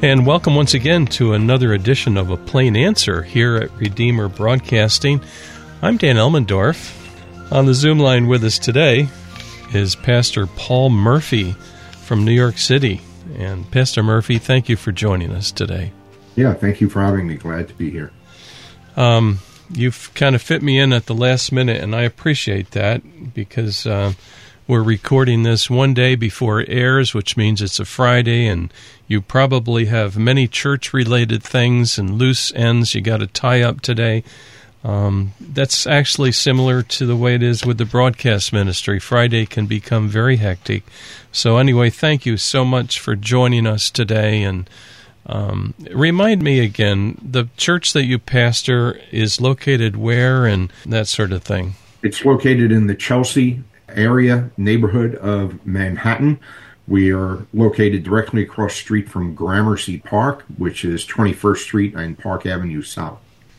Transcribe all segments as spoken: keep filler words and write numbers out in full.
And welcome once again to another edition of A Plain Answer here at Redeemer Broadcasting. I'm Dan Elmendorf. On the Zoom line with us today is Pastor Paul Murphy from New York City. And Pastor Murphy, thank you for joining us today. Yeah, thank you for having me. Glad to be here. Um, you've kind of fit me in at the last minute, and I appreciate that because uh, we're recording this one day before it airs, which means it's a Friday, and you probably have many church-related things and loose ends you got to tie up today. Um, that's actually similar to the way it is with the broadcast ministry. Friday can become very hectic. So anyway, thank you so much for joining us today. And um, remind me again, the church that you pastor is located where and that sort of thing? It's located in the Chelsea area, neighborhood of Manhattan. We are located directly across the street from Gramercy Park, which is twenty-first Street and Park Avenue South.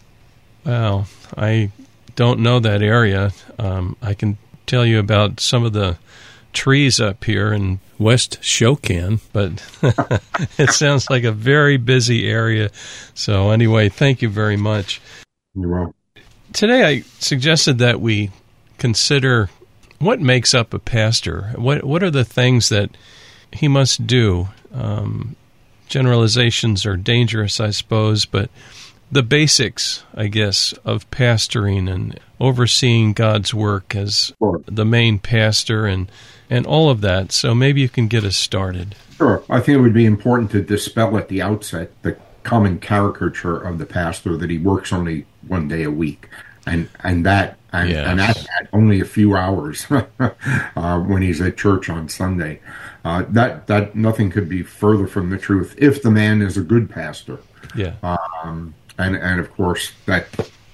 Wow, I don't know that area. Um, I can tell you about some of the trees up here in West Shokan, but it sounds like a very busy area. So anyway, thank you very much. You're welcome. Today I suggested that we consider what makes up a pastor. What what are the things that he must do? Um, generalizations are dangerous, I suppose, but the basics, I guess, of pastoring and overseeing God's work as Sure. the main pastor and, and all of that. So maybe you can get us started. Sure. I think it would be important to dispel at the outset the common caricature of the pastor that he works only one day a week. And and that and, Yes. and at that only a few hours uh, when he's at church on Sunday. Uh, that that nothing could be further from the truth if the man is a good pastor. Yeah. Um, and and of course that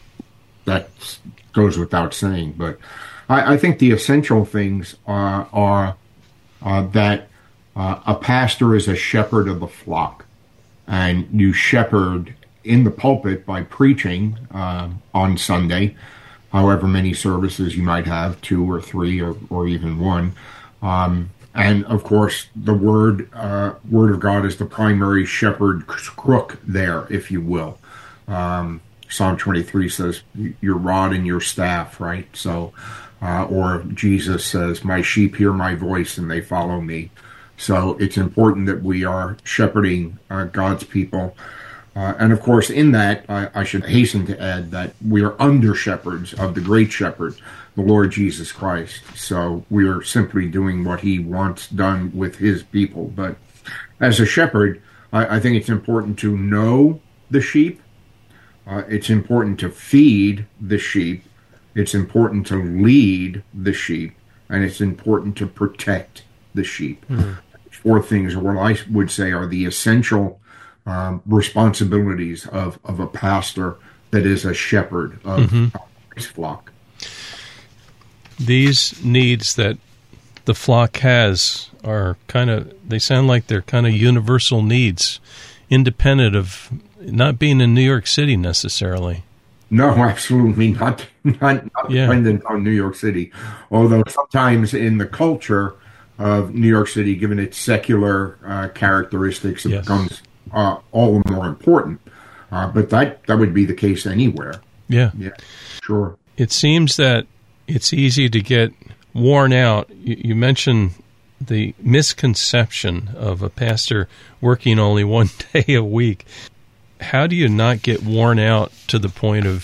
that goes without saying. But I, I think the essential things are are uh, that uh, a pastor is a shepherd of the flock, and you shepherd in the pulpit by preaching uh, on Sunday, however many services you might have, two or three or, or even one. Um, and, of course, the Word uh, Word of God is the primary shepherd crook there, if you will. Um, Psalm twenty-three says, your rod and your staff, right? So, uh, or Jesus says, my sheep hear my voice and they follow me. So it's important that we are shepherding uh, God's people. Uh, and of course, in that, I, I should hasten to add that we are under shepherds of the great shepherd, the Lord Jesus Christ. So we are simply doing what he wants done with his people. But as a shepherd, I, I think it's important to know the sheep. Uh, it's important to feed the sheep. It's important to lead the sheep. And it's important to protect the sheep. Mm-hmm. Four things, or what I would say are the essential Um, responsibilities of, of a pastor that is a shepherd of mm-hmm. his flock. These needs that the flock has are kind of, they sound like they're kind of universal needs, independent of not being in New York City necessarily. No, absolutely not, not, not yeah. dependent on New York City. Although sometimes in the culture of New York City, given its secular uh, characteristics, it yes. becomes Uh, all the more important, uh, but that that would be the case anywhere. Yeah, yeah, sure. It seems that it's easy to get worn out. You, you mentioned the misconception of a pastor working only one day a week. How do you not get worn out to the point of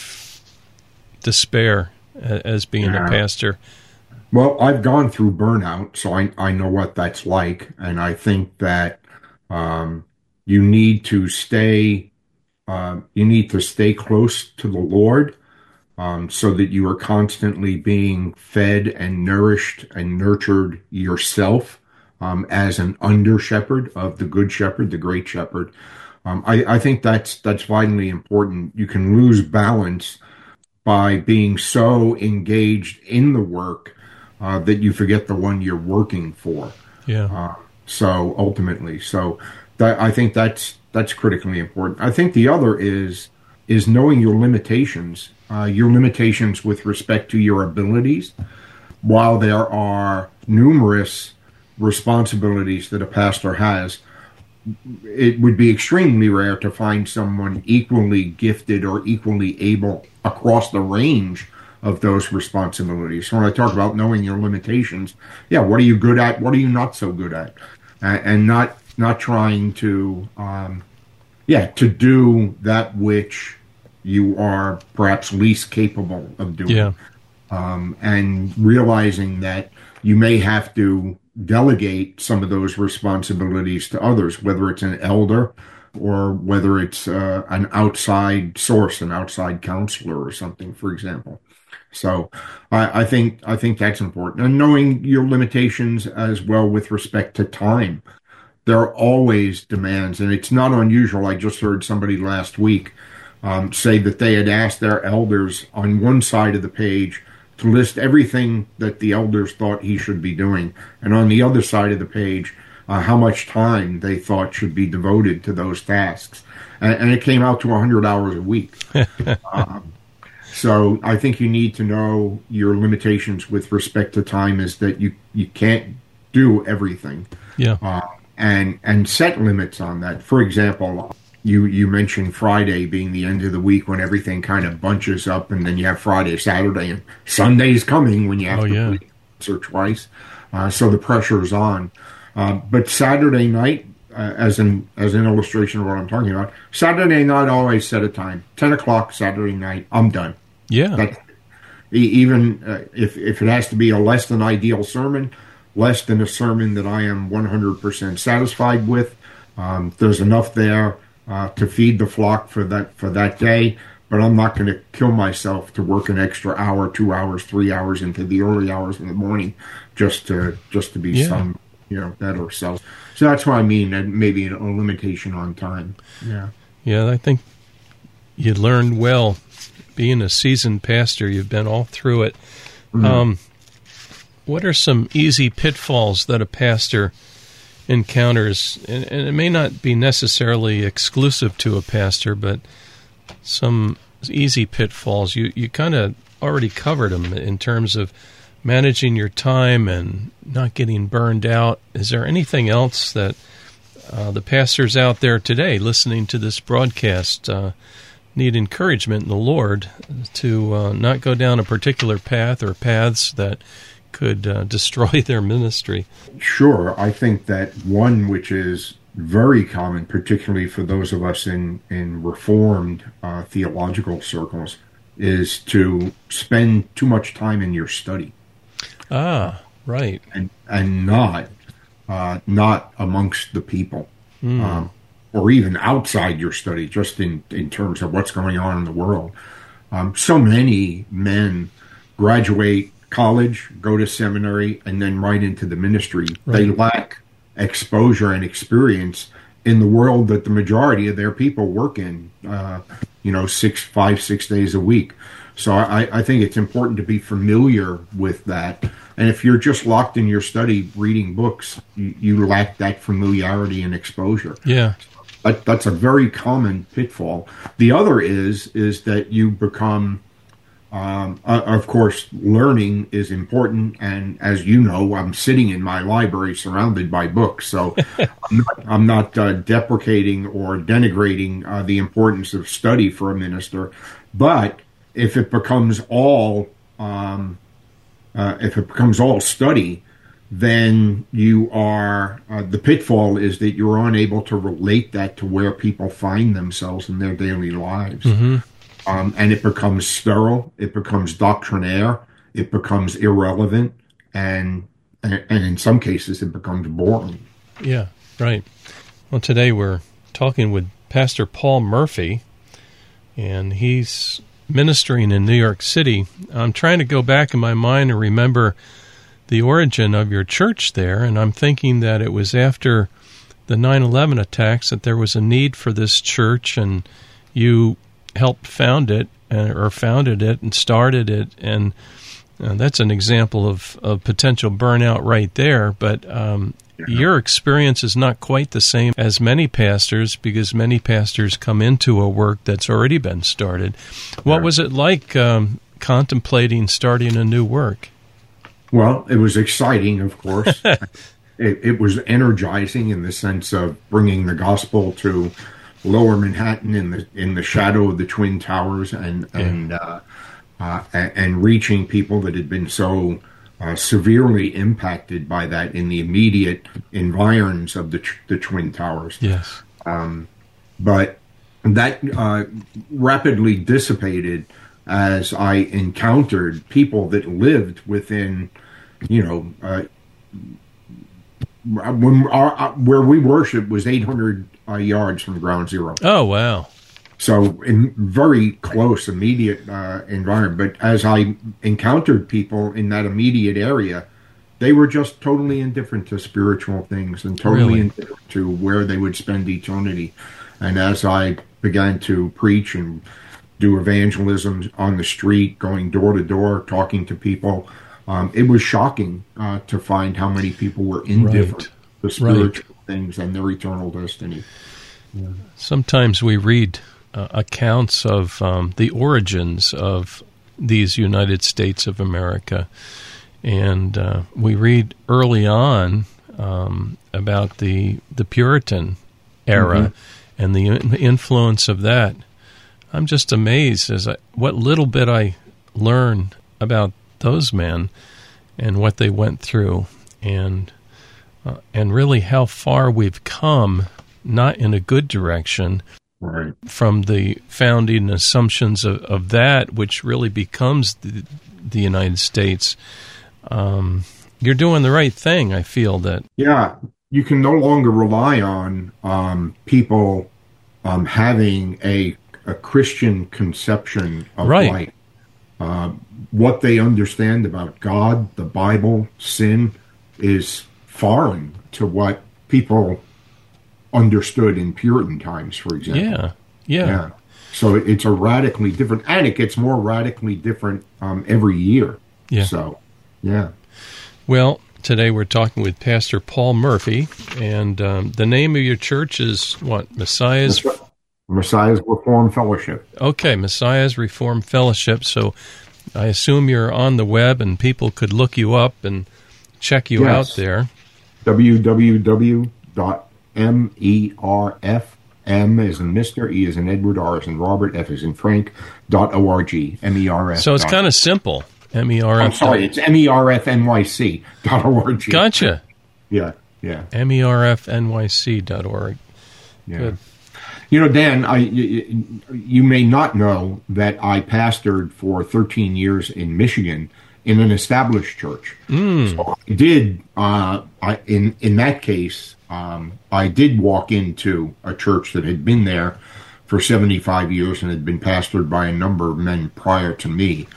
despair as being yeah. a pastor? Well, I've gone through burnout, so I I know what that's like, and I think that. Um, You need to stay. Uh, you need to stay close to the Lord, um, so that you are constantly being fed and nourished and nurtured yourself um, as an under shepherd of the Good Shepherd, the Great Shepherd. Um, I, I think that's that's vitally important. You can lose balance by being so engaged in the work uh, that you forget the one you're working for. Yeah. Uh, so ultimately, so. That, I think that's that's critically important. I think the other is is knowing your limitations, uh, your limitations with respect to your abilities. While there are numerous responsibilities that a pastor has, it would be extremely rare to find someone equally gifted or equally able across the range of those responsibilities. So when I talk about knowing your limitations, yeah, what are you good at? What are you not so good at? Uh, and not not trying to, um, yeah, to do that which you are perhaps least capable of doing. Yeah. Um, and realizing that you may have to delegate some of those responsibilities to others, whether it's an elder or whether it's uh, an outside source, an outside counselor or something, for example. So I, I think I think that's important. And knowing your limitations as well with respect to time. There are always demands, and it's not unusual. I just heard somebody last week um, say that they had asked their elders on one side of the page to list everything that the elders thought he should be doing, and on the other side of the page, uh, how much time they thought should be devoted to those tasks. And, and it came out to one hundred hours a week. um, so I think you need to know your limitations with respect to time is that you, you can't do everything. Yeah. Uh, and and set limits on that. For example, you you mentioned Friday being the end of the week when everything kind of bunches up, and then you have Friday, Saturday, and Sunday's coming when you have oh, to yeah. play once or twice. Uh, so the pressure's on. Uh, but Saturday night, uh, as an as an illustration of what I'm talking about, Saturday night always set a time. Ten o'clock Saturday night, I'm done. Yeah. That's, even uh, if if it has to be a less than ideal sermon, less than a sermon that I am one hundred percent satisfied with. Um, there's enough there uh, to feed the flock for that for that day, but I'm not going to kill myself to work an extra hour, two hours, three hours into the early hours in the morning just to just to be yeah. some you know better. So, so that's what I mean. And maybe a limitation on time. Yeah, yeah. I think you learned well being a seasoned pastor. You've been all through it. Mm-hmm. Um, What are some easy pitfalls that a pastor encounters? And, and it may not be necessarily exclusive to a pastor, but some easy pitfalls. You you kind of already covered them in terms of managing your time and not getting burned out. Is there anything else that uh, the pastors out there today listening to this broadcast uh, need encouragement in the Lord to uh, not go down a particular path or paths that could uh, destroy their ministry? Sure. I think that one which is very common, particularly for those of us in, in Reformed uh, theological circles, is to spend too much time in your study. Ah, right. And and not uh, not amongst the people, mm. um, or even outside your study, just in, in terms of what's going on in the world. Um, so many men graduate college, go to seminary, and then right into the ministry. Right. They lack exposure and experience in the world that the majority of their people work in, uh, you know, six, five, six days a week. So I, I think it's important to be familiar with that. And if you're just locked in your study reading books, you, you lack that familiarity and exposure. Yeah. That, that's a very common pitfall. The other is, is that you become... Um, uh, of course, learning is important, and as you know, I'm sitting in my library surrounded by books, so I'm not, I'm not uh, deprecating or denigrating uh, the importance of study for a minister. But if it becomes all, um, uh, if it becomes all study, then you are uh, the pitfall is that you're unable to relate that to where people find themselves in their daily lives. Mm-hmm. Um, and it becomes sterile, it becomes doctrinaire, it becomes irrelevant, and, and and in some cases it becomes boring. Yeah, right. Well, today we're talking with Pastor Paul Murphy, and he's ministering in New York City. I'm trying to go back in my mind and remember the origin of your church there, and I'm thinking that it was after the nine eleven attacks that there was a need for this church, and you helped found it uh, or founded it and started it, and uh, that's an example of, of potential burnout right there. But um, yeah. your experience is not quite the same as many pastors, because many pastors come into a work that's already been started. What was it like um, contemplating starting a new work? Well, it was exciting, of course. it, it was energizing in the sense of bringing the gospel to Lower Manhattan in the in the shadow of the Twin Towers, and yeah. and uh, uh, and reaching people that had been so uh, severely impacted by that in the immediate environs of the the Twin Towers. Yes, um, but that uh, rapidly dissipated as I encountered people that lived within, you know, uh, when our, where we worshiped was eight hundred uh, yards from Ground Zero. Oh, wow. So in very close, immediate uh, environment. But as I encountered people in that immediate area, they were just totally indifferent to spiritual things and totally really? indifferent to where they would spend eternity. And as I began to preach and do evangelism on the street, going door to door, talking to people, um, it was shocking uh, to find how many people were indifferent right. to spiritual right. things and their eternal destiny. Yeah. Sometimes we read uh, accounts of um, the origins of these United States of America, and uh, we read early on um, about the the Puritan era mm-hmm. and the influence of that. I'm just amazed as I, what little bit I learn about those men and what they went through, and uh, and really how far we've come, not in a good direction, right. from the founding assumptions of, of that, which really becomes the, the United States. Um, you're doing the right thing, I feel that. Yeah, you can no longer rely on um, people um, having a a Christian conception of right. life. Uh, what they understand about God, the Bible, sin, is foreign to what people understood in Puritan times, for example. Yeah, yeah. yeah. So it's a radically different, and it gets more radically different um, every year. Yeah. So, yeah. Well, today we're talking with Pastor Paul Murphy, and um, the name of your church is what? Messiah's... That's right. Messiah's Reformed Fellowship. Okay, Messiah's Reformed Fellowship. So I assume you're on the web and people could look you up and check you yes. out there. w w w dot merf, M as in Mister, E as in Edward, R as in Robert, F as in Frank, dot org, M E R F. So it's kind of simple, M E R F. I'm sorry, it's M E R F N Y C dot org. Gotcha. Yeah, yeah. M E R F N Y C dot org. Yeah. Good. You know, Dan, I, you, you may not know that I pastored for thirteen years in Michigan in an established church. Mm. So I did, uh, I, in, in that case, um, I did walk into a church that had been there for seventy-five years and had been pastored by a number of men prior to me.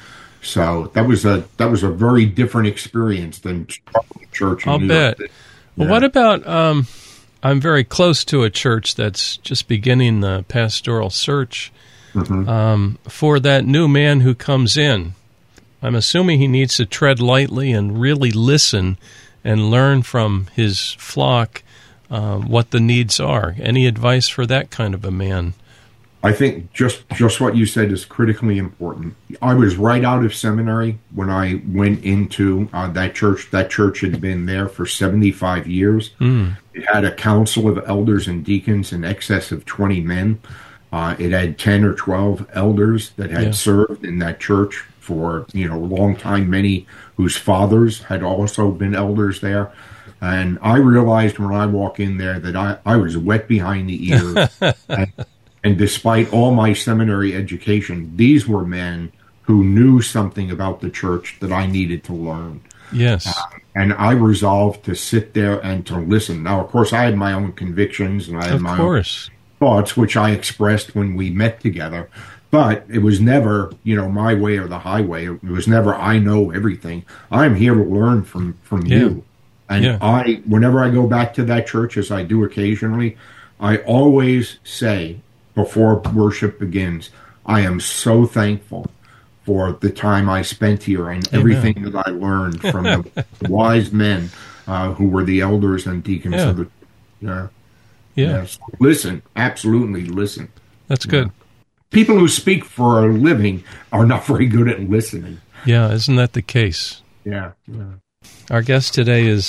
So that was a that was a very different experience than church in I'll New bet. York. Well, Yeah. what about... Um, I'm very close to a church that's just beginning the pastoral search Mm-hmm. um, for that new man who comes in. I'm assuming he needs to tread lightly and really listen and learn from his flock uh, what the needs are. Any advice for that kind of a man? I think just just what you said is critically important. I was right out of seminary when I went into uh, that church. That church had been there for seventy-five years. Mm. It had a council of elders and deacons in excess of twenty men. Uh, it had ten or twelve elders that had Yeah. served in that church for, you know, a long time, many whose fathers had also been elders there. And I realized when I walked in there that I, I was wet behind the ears. and, and despite all my seminary education, these were men who knew something about the church that I needed to learn. Yes. Uh, and I resolved to sit there and to listen. Now, of course, I had my own convictions and I had Of my course. own thoughts, which I expressed when we met together. But it was never, you know, my way or the highway. It was never, I know everything. I'm here to learn from, from Yeah. you. And Yeah. I, whenever I go back to that church, as I do occasionally, I always say before worship begins, I am so thankful for the time I spent here and Amen. everything that I learned from the wise men uh, who were the elders and deacons Yeah. of the. Yeah. Yeah, Yes. Listen, absolutely listen. that's good. People who speak for a living are not very good at listening. Yeah, isn't that the case? Yeah. yeah. Our guest today is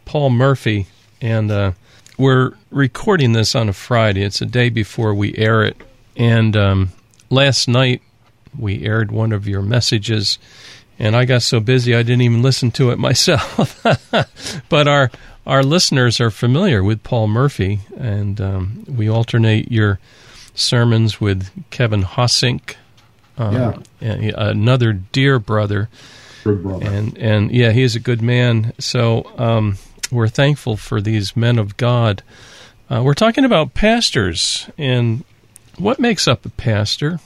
Paul Murphy, and uh, we're recording this on a Friday. It's a day before we air it. And um, last night we aired one of your messages, and I got so busy I didn't even listen to it myself. But our our listeners are familiar with Paul Murphy, and um, we alternate your sermons with Kevin Hossink, um, yeah. another dear brother. Good brother. And, and yeah, he's a good man. So um, we're thankful for these men of God. Uh, we're talking about pastors, and what makes up a pastor?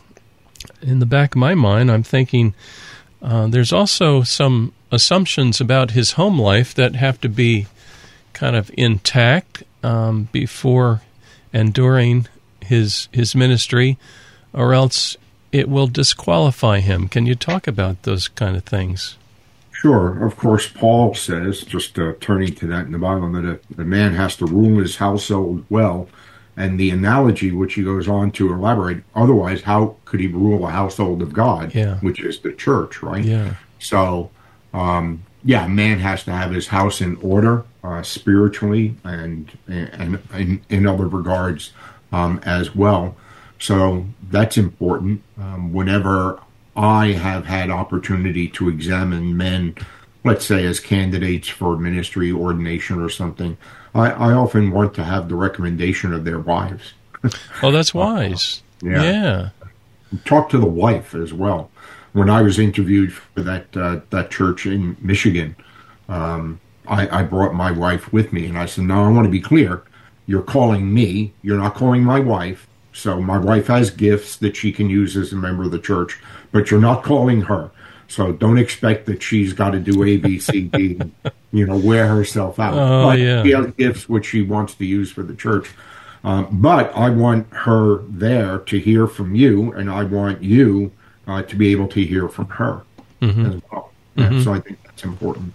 In the back of my mind, I'm thinking uh, there's also some assumptions about his home life that have to be kind of intact um, before and during his his ministry, or else it will disqualify him. Can you talk about those kind of things? Sure. Of course, Paul says, just uh, turning to that in the Bible, that a, a man has to rule his household well. And the analogy, which he goes on to elaborate, otherwise, how could he rule a household of God, yeah. which is the church, right? Yeah. So, um, yeah, man has to have his house in order uh, spiritually and, and, and in other regards um, as well. So that's important. Um, whenever I have had opportunity to examine men, let's say as candidates for ministry, ordination, or something, I, I often want to have the recommendation of their wives. Oh, that's wise. Uh, yeah. yeah. Talk to the wife as well. When I was interviewed for that uh, that church in Michigan, um, I, I brought my wife with me, and I said, "No, I want to be clear. You're calling me. You're not calling my wife. So my wife has gifts that she can use as a member of the church, but you're not calling her. So don't expect that she's got to do A, B, C, D, you know, wear herself out. Oh, but yeah. She has gifts which she wants to use for the church. Um, but I want her there to hear from you, and I want you uh, to be able to hear from her mm-hmm. as well. Mm-hmm. Yeah, so I think that's important.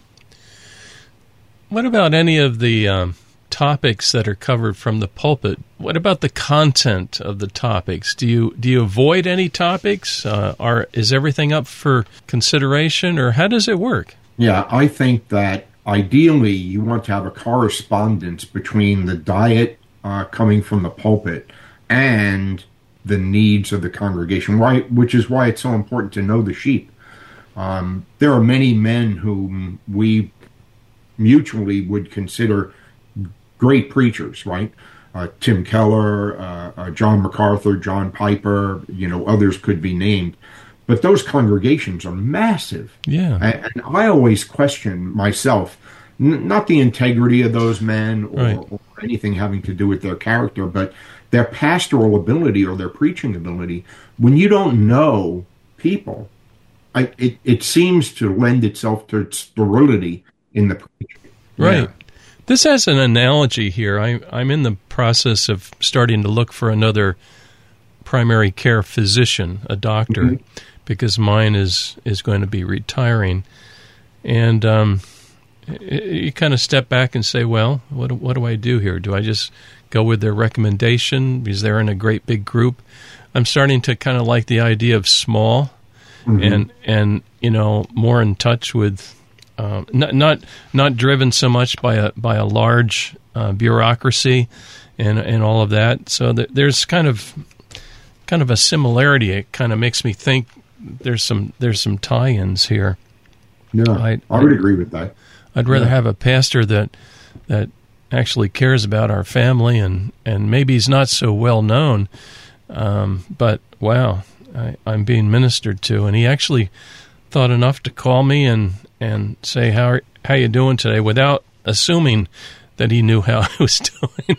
What about any of the um, topics that are covered from the pulpit? What about the content of the topics? Do you do you avoid any topics? Uh, are is everything up for consideration, or how does it work? Yeah, I think that ideally you want to have a correspondence between the diet uh, coming from the pulpit and the needs of the congregation. Why, which is why it's so important to know the sheep. Um, there are many men whom we mutually would consider great preachers, right? Uh, Tim Keller, uh, uh, John MacArthur, John Piper, you know, others could be named. But those congregations are massive. Yeah. And, and I always question myself, n- not the integrity of those men or, right. or anything having to do with their character, but their pastoral ability or their preaching ability. When you don't know people, I, it, it seems to lend itself to sterility in the preaching. Right. Yeah. This has an analogy here. I, I'm in the process of starting to look for another primary care physician, a doctor, mm-hmm. because mine is, is going to be retiring. And um, you kind of step back and say, well, what, what do I do here? Do I just go with their recommendation because they're in a great big group? I'm starting to kind of like the idea of small mm-hmm. and, and, you know, more in touch with Um, not not not driven so much by a by a large uh, bureaucracy and and all of that. So th- there's kind of kind of a similarity. It kind of makes me think there's some there's some tie-ins here. Yeah, I, I would agree with that. I'd rather yeah. have a pastor that that actually cares about our family, and, and maybe he's not so well known, um, but wow, I, I'm being ministered to, and he actually thought enough to call me and. and say, how how you doing today, without assuming that he knew how I was doing.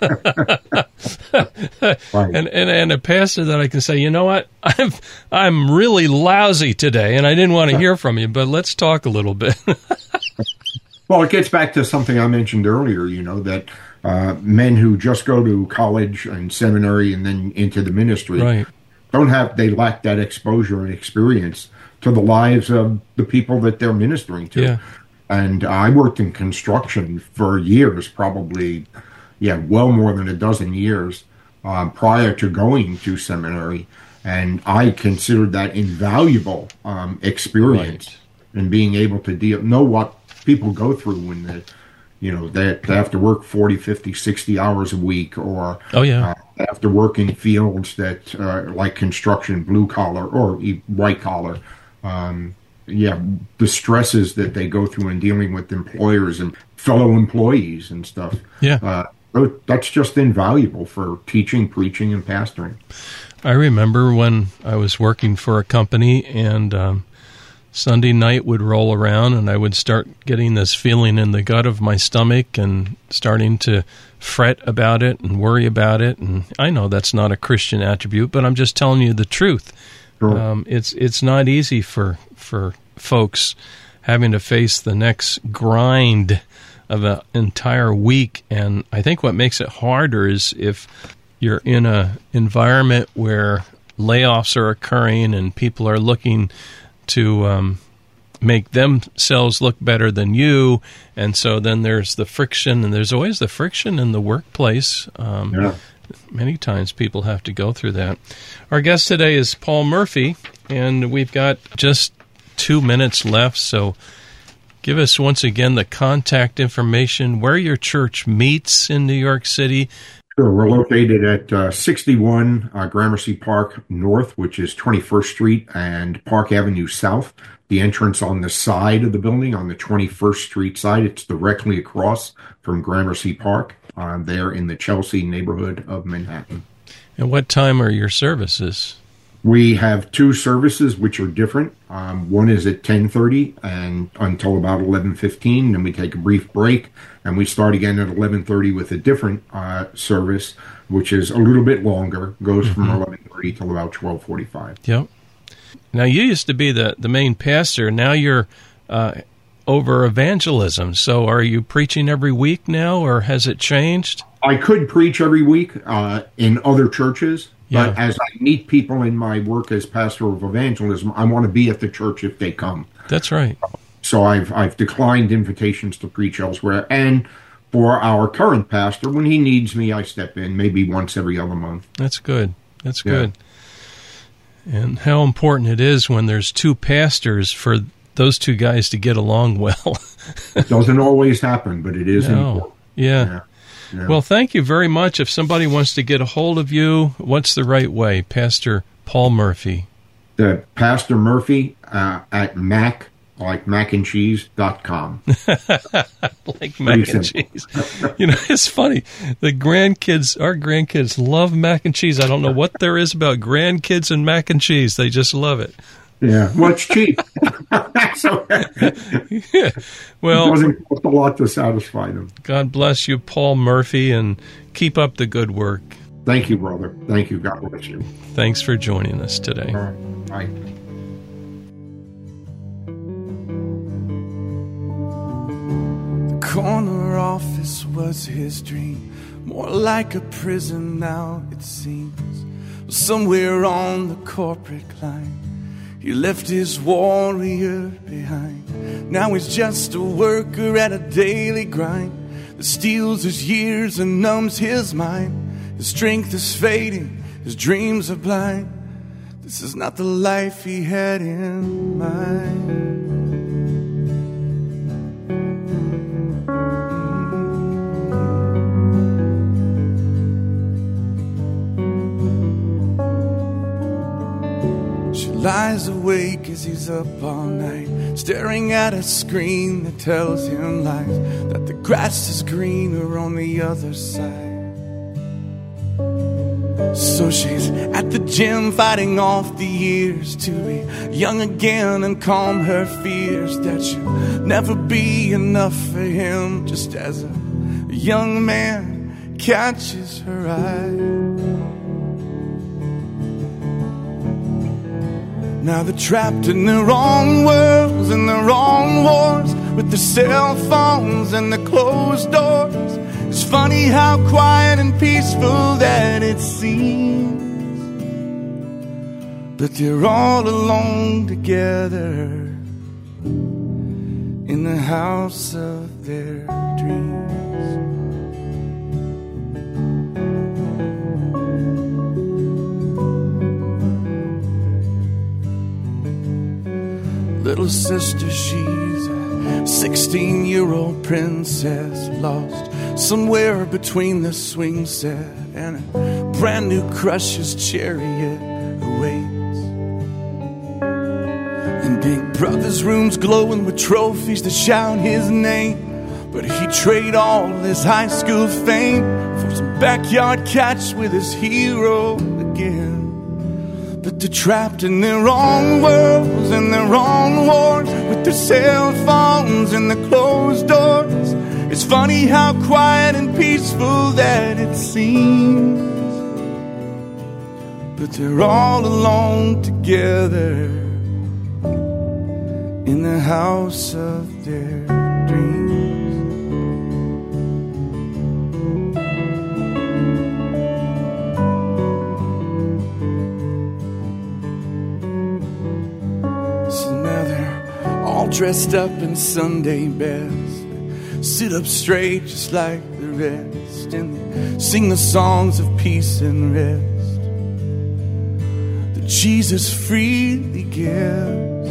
right. and, and and a pastor that I can say, you know what, I'm I'm really lousy today, and I didn't want to hear from you, but let's talk a little bit. Well, it gets back to something I mentioned earlier, you know, that uh, men who just go to college and seminary and then into the ministry right. don't have, they lack that exposure and experience to the lives of the people that they're ministering to. Yeah. And I worked in construction for years, probably, yeah, well more than a dozen years uh, prior to going to seminary. And I considered that invaluable um, experience right. in being able to deal, know what people go through when the, you know, they, they have to work forty, fifty, sixty hours a week, or Oh, yeah. uh, they have to work in fields that uh, like construction, blue collar or e- white collar. Um, yeah, the stresses that they go through in dealing with employers and fellow employees and stuff. Yeah. Uh, that's just invaluable for teaching, preaching, and pastoring. I remember when I was working for a company, and um, Sunday night would roll around, and I would start getting this feeling in the gut of my stomach and starting to fret about it and worry about it. And I know that's not a Christian attribute, but I'm just telling you the truth. Sure. Um, it's it's not easy for for folks having to face the next grind of an entire week, and I think what makes it harder is if you're in a environment where layoffs are occurring and people are looking to um, make themselves look better than you, and so then there's the friction, and there's always the friction in the workplace. Um, Yeah. Many times people have to go through that. Our guest today is Paul Murphy, and we've got just two minutes left, so give us once again the contact information, where your church meets in New York City. Sure. We're located at uh, sixty-one uh, Gramercy Park North, which is twenty-first Street and Park Avenue South. The entrance on the side of the building, on the twenty-first Street side, it's directly across from Gramercy Park, uh, there in the Chelsea neighborhood of Manhattan. And what time are your services? We have two services which are different. Um, one is at ten thirty and until about eleven fifteen. Then we take a brief break, and we start again at eleven thirty with a different uh, service, which is a little bit longer. Goes mm-hmm. from eleven thirty till about twelve forty-five. Yep. Now, you used to be the, the main pastor. Now you're uh, over evangelism. So are you preaching every week now, or has it changed? I could preach every week uh, in other churches. But Yeah. as I meet people in my work as pastor of evangelism, I want to be at the church if they come. That's right. So I've I've declined invitations to preach elsewhere. And for our current pastor, when he needs me, I step in maybe once every other month. That's good. That's Yeah. good. And how important it is when there's two pastors for those two guys to get along well. It doesn't always happen, but it is No. important. Yeah. Yeah. Yeah. Well, thank you very much. If somebody wants to get a hold of you, what's the right way? Pastor Paul Murphy. The Pastor Murphy uh, at Mac, like mac and cheese dot com. Like mac and simple. cheese. You know, it's funny. The grandkids, our grandkids love mac and cheese. I don't know what there is about grandkids and mac and cheese. They just love it. Yeah, well, it's cheap. So Yeah. Well, it doesn't cost a lot to satisfy them. God bless you, Paul Murphy, and keep up the good work. Thank you, brother. Thank you. God bless you. Thanks for joining us today. All right. Bye. The corner office was his dream, more like a prison now it seems. Somewhere on the corporate climb, he left his warrior behind. Now he's just a worker at a daily grind that steals his years and numbs his mind. His strength is fading, his dreams are blind. This is not the life he had in mind. She lies awake as he's up all night, staring at a screen that tells him lies, that the grass is greener on the other side. So she's at the gym fighting off the years to be young again and calm her fears that she'll never be enough for him, just as a young man catches her eye. Now they're trapped in their wrong worlds and their wrong wars, with their cell phones and their closed doors. It's funny how quiet and peaceful that it seems, but they're all alone together in the house of their dreams. Little sister, she's a sixteen-year-old princess lost somewhere between the swing set and a brand new crush's chariot awaits. And Big Brother's room's glowing with trophies that shout his name, but he'd trade all his high school fame for some backyard catch with his hero again. But they're trapped in their own worlds and their own wars, with their cell phones and the closed doors. It's funny how quiet and peaceful that it seems, but they're all alone together in the house of their dreams. Dressed up in Sunday best, they sit up straight just like the rest, and they sing the songs of peace and rest that Jesus freely gives.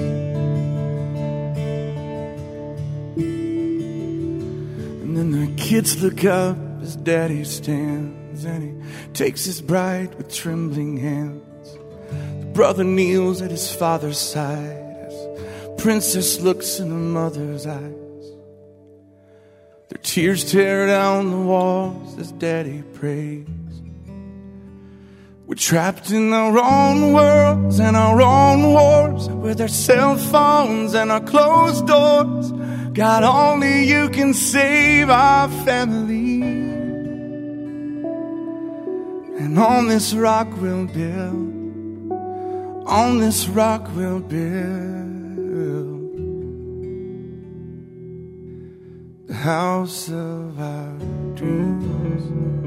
And then the kids look up as Daddy stands, and he takes his bride with trembling hands. The brother kneels at his father's side. Princess looks in her mother's eyes. Their tears tear down the walls as Daddy prays. We're trapped in our own worlds and our own wars, with our cell phones and our closed doors. God, only you can save our family. And on this rock we'll build, on this rock we'll build the house of our dreams.